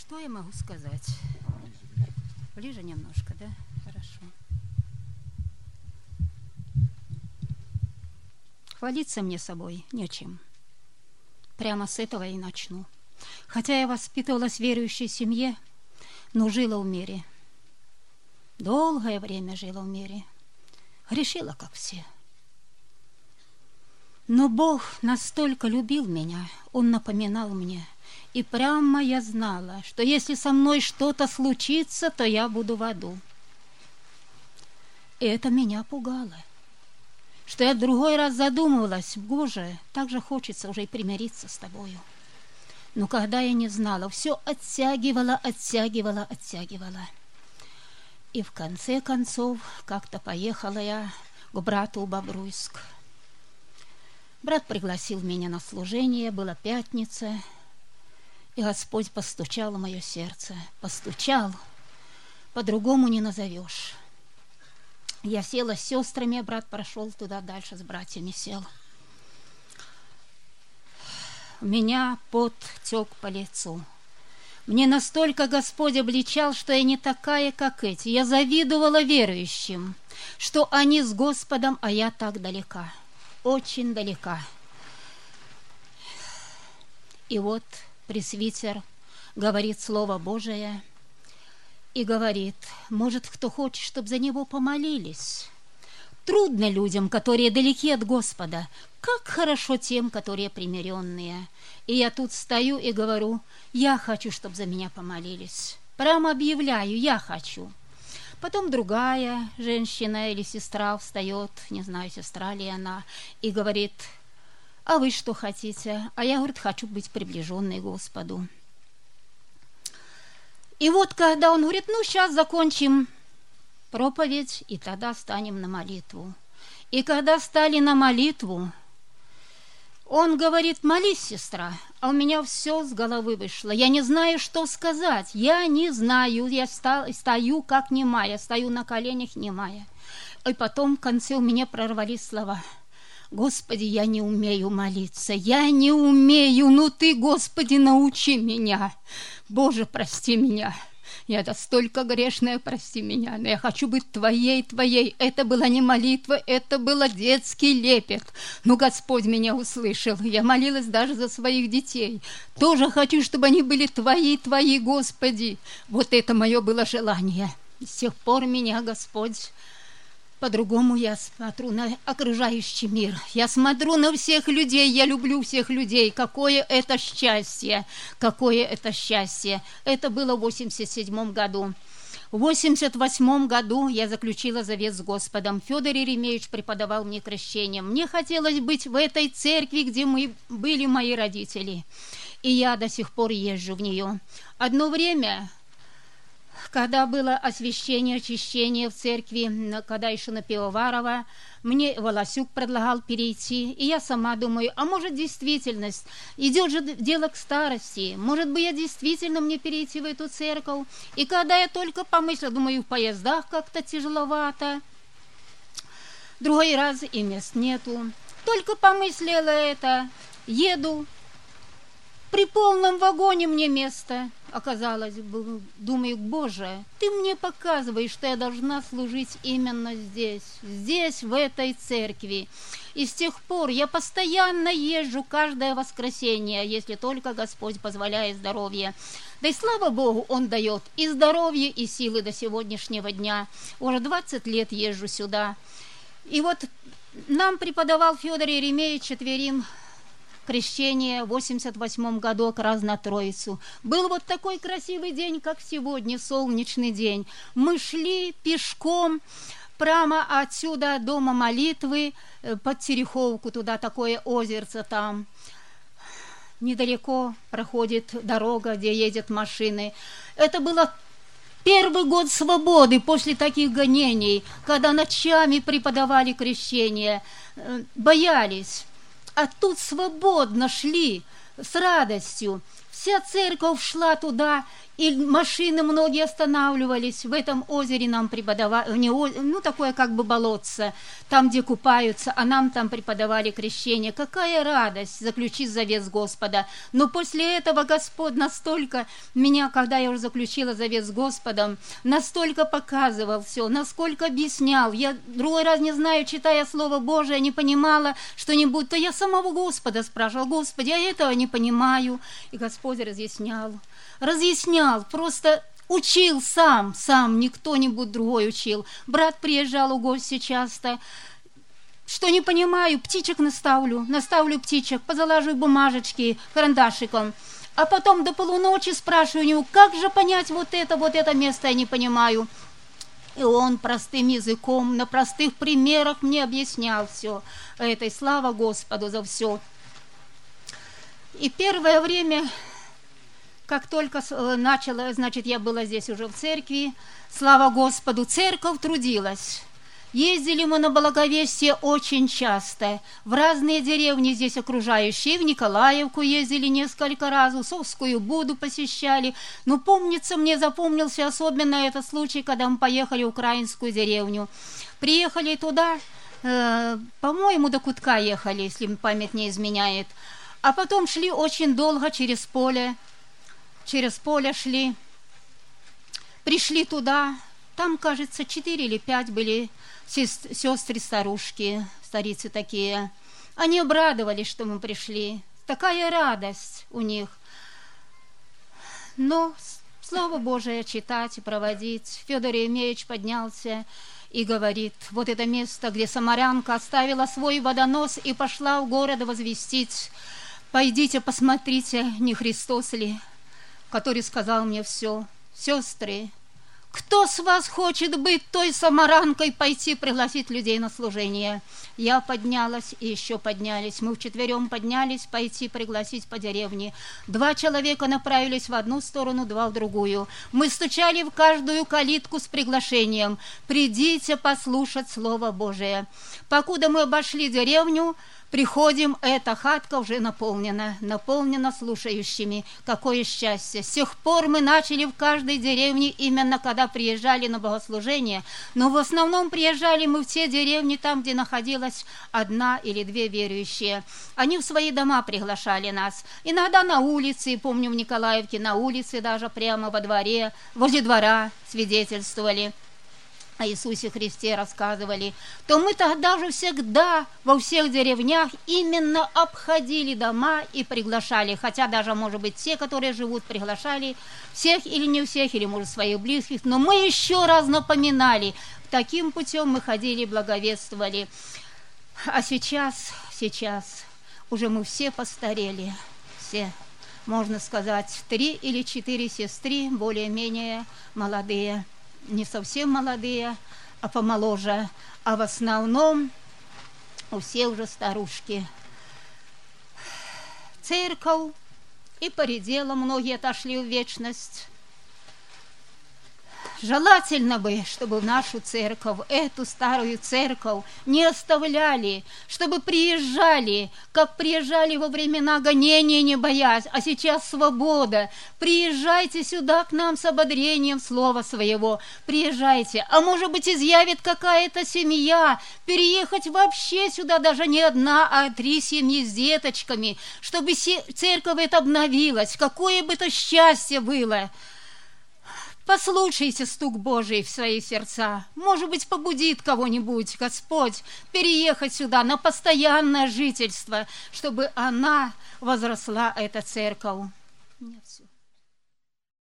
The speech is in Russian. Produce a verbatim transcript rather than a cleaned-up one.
Что я могу сказать? Ближе немножко, да? Хорошо. Хвалиться мне собой нечем. Прямо с этого и начну. Хотя я воспитывалась в верующей семье, но жила в мире. Долгое время жила в мире. Грешила, как все. Но Бог настолько любил меня, Он напоминал мне. И прямо я знала, что если со мной что-то случится, то я буду в аду. И это меня пугало. Что я в другой раз задумывалась: Боже, так же хочется уже и примириться с Тобою. Но когда я не знала, все оттягивала, оттягивала, оттягивала. И в конце концов как-то поехала я к брату в Бобруйск. Брат пригласил меня на служение, была пятница, и Господь постучал в мое сердце. Постучал, по-другому не назовешь. Я села с сестрами, а брат прошел туда дальше, с братьями сел. У меня пот тек по лицу. Мне настолько Господь обличал, что я не такая, как эти. Я завидовала верующим, что они с Господом, а я так далека, очень далека. И вот пресвитер говорит Слово Божие и говорит: может, кто хочет, чтобы за него помолились. Трудно людям, которые далеки от Господа, как хорошо тем, которые примиренные. И я тут стою и говорю: я хочу, чтобы за меня помолились. Прямо объявляю: я хочу. Потом другая женщина или сестра встает, не знаю, сестра ли она, и говорит: а вы что хотите? А я, говорит, хочу быть приближенной к Господу. И вот когда он говорит: ну, сейчас закончим проповедь, и тогда станем на молитву. И когда стали на молитву, он говорит: молись, сестра. А у меня все с головы вышло. Я не знаю, что сказать. Я не знаю. Я стою как немая, стою на коленях немая. И потом в конце у меня прорвались слова: Господи, я не умею молиться, я не умею, ну Ты, Господи, научи меня. Боже, прости меня. Я настолько грешная, прости меня, но я хочу быть Твоей, Твоей. Это была не молитва, это был детский лепет. Но Господь меня услышал. Я молилась даже за своих детей. Тоже хочу, чтобы они были Твои, Твои, Господи. Вот это мое было желание. И с тех пор меня Господь... По-другому я смотрю на окружающий мир. Я смотрю на всех людей, я люблю всех людей. Какое это счастье, какое это счастье. Это было в восемьдесят седьмом году. В восемьдесят восьмом году я заключила завет с Господом. Федор Еремеевич преподавал мне крещение. Мне хотелось быть в этой церкви, где мы были мои родители. И я до сих пор езжу в нее. Одно время... Когда было освящение, очищение в церкви, когда еще на Пивоварова, мне Волосюк предлагал перейти, и я сама думаю, а может действительность, идет же дело к старости, может быть я действительно мне перейти в эту церковь. И когда я только помыслила, думаю, в поездах как-то тяжеловато, другой раз и мест нету, только помыслила это, еду, при полном вагоне мне место оказалось. Думаю: Боже, Ты мне показываешь, что я должна служить именно здесь, здесь, в этой церкви. И с тех пор я постоянно езжу каждое воскресенье, если только Господь позволяет здоровье. Да и слава Богу, Он дает и здоровье, и силы до сегодняшнего дня. Уже двадцать лет езжу сюда. И вот нам преподавал Федор Еремеевич четверим крещение в восемьдесят восьмом году как раз на Троицу. Был вот такой красивый день, как сегодня, солнечный день. Мы шли пешком прямо отсюда, дома молитвы, под Тереховку, туда такое озерце там. Недалеко проходит дорога, где едут машины. Это было первый год свободы после таких гонений, когда ночами преподавали крещение, боялись. А тут свободно шли, с радостью. В вся церковь шла туда, и машины многие останавливались. В этом озере нам преподавали, не о, ну, такое как бы болотце, там, где купаются, а нам там преподавали крещение. Какая радость заключить завет с Господа. Но после этого Господь настолько меня, когда я уже заключила завет с Господом, настолько показывал все, насколько объяснял. Я другой раз, не знаю, читая Слово Божие, не понимала что-нибудь, то я самого Господа спрашивала: Господи, я этого не понимаю. И Господь разъяснял. Разъяснял, просто учил сам, сам, не кто-нибудь другой учил. Брат приезжал в гости часто. Что не понимаю, птичек наставлю, наставлю птичек, позалажу бумажечки карандашиком. А потом до полуночи спрашиваю у него: как же понять вот это, вот это место я не понимаю. И он простым языком, на простых примерах мне объяснял все это. И слава Господу за все. И первое время, как только начала, значит, я была здесь уже в церкви, слава Господу, церковь трудилась. Ездили мы на Благовестие очень часто, в разные деревни здесь окружающие, в Николаевку ездили несколько раз, Усовскую Буду посещали. Но помнится, мне запомнился особенно этот случай, когда мы поехали в украинскую деревню. Приехали туда, э, по-моему, до Кутка ехали, если память не изменяет, а потом шли очень долго через поле, через поле шли, пришли туда, там, кажется, четыре или пять были сестры-старушки, старицы такие. Они обрадовались, что мы пришли. Такая радость у них. Но Слово Божие читать и проводить. Федор Еремеевич поднялся и говорит: вот это место, где самарянка оставила свой водонос и пошла в город возвестить. Пойдите, посмотрите, не Христос ли, который сказал мне все. Сестры, кто с вас хочет быть той самаранкой, пойти пригласить людей на служение? Я поднялась, и еще поднялись. Мы вчетвером поднялись, пойти пригласить по деревне. Два человека направились в одну сторону, два в другую. Мы стучали в каждую калитку с приглашением: придите послушать Слово Божие. Покуда мы обошли деревню, приходим, эта хатка уже наполнена, наполнена слушающими. Какое счастье! С тех пор мы начали в каждой деревне, именно когда приезжали на богослужение, но в основном приезжали мы в те деревни, там, где находилась одна или две верующие. Они в свои дома приглашали нас. Иногда на улице, помню, в Николаевке, на улице даже прямо во дворе, возле двора свидетельствовали, о Иисусе Христе рассказывали, то мы тогда же всегда во всех деревнях именно обходили дома и приглашали, хотя даже, может быть, те, которые живут, приглашали всех или не всех, или, может, своих близких, но мы еще раз напоминали, таким путем мы ходили, благовествовали. А сейчас, сейчас уже мы все постарели, все, можно сказать, три или четыре сестры, более-менее молодые, не совсем молодые, а помоложе, а в основном у всех уже старушки. Церковь и поредела, многие отошли в вечность. Желательно бы, чтобы в нашу церковь, эту старую церковь, не оставляли, чтобы приезжали, как приезжали во времена гонения, не боясь, а сейчас свобода. Приезжайте сюда к нам с ободрением слова своего, приезжайте. А может быть, изъявит какая-то семья, переехать вообще сюда даже не одна, а три семьи с деточками, чтобы церковь эта обновилась, какое бы это счастье было. Послушайте стук Божий в свои сердца. Может быть, побудит кого-нибудь Господь переехать сюда на постоянное жительство, чтобы она возросла, эта церковь. Нет, все.